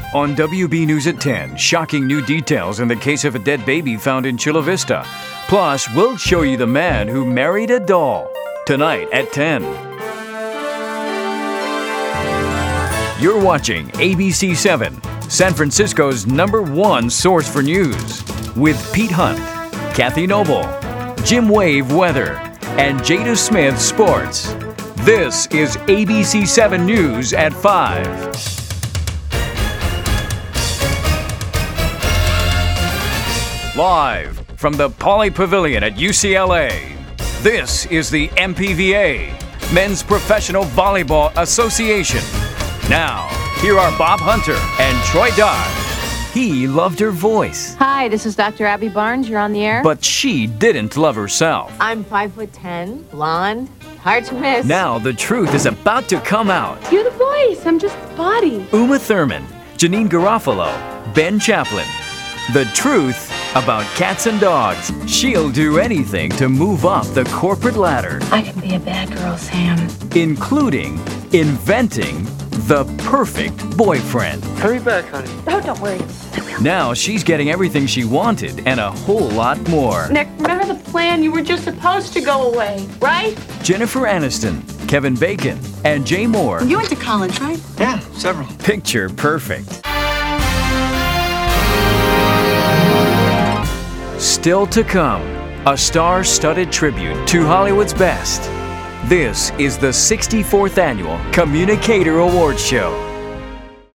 On WB News at 10, shocking new details in the case of a dead baby found in Chula Vista. Plus, we'll show you the man who married a doll. Tonight at 10. You're watching ABC 7, San Francisco's #1 source for news. With Pete Hunt, Kathy Noble, Jim Wave Weather, and Jada Smith Sports. This is ABC 7 News at 5. Live from the Pauley Pavilion at UCLA, this is the MPVA, Men's Professional Volleyball Association. Now, here are Bob Hunter and Troy Dodge. He loved her voice. Hi, this is Dr. Abby Barnes. You're on the air. But she didn't love herself. I'm 5'10", blonde, hard to miss. Now the truth is about to come out. You're the voice. I'm just the body. Uma Thurman, Janine Garofalo, Ben Chaplin. The truth about cats and dogs. She'll do anything to move up the corporate ladder. I can be a bad girl, Sam. Including inventing the perfect boyfriend. Hurry back, honey. Oh, don't worry. Now she's getting everything she wanted and a whole lot more. Nick, remember the plan? You were just supposed to go away, right? Jennifer Aniston, Kevin Bacon, and Jay Moore. You went to college, right? Yeah, several. Picture perfect. Still to come, a star-studded tribute to Hollywood's best. This is the 64th Annual Communicator Awards Show.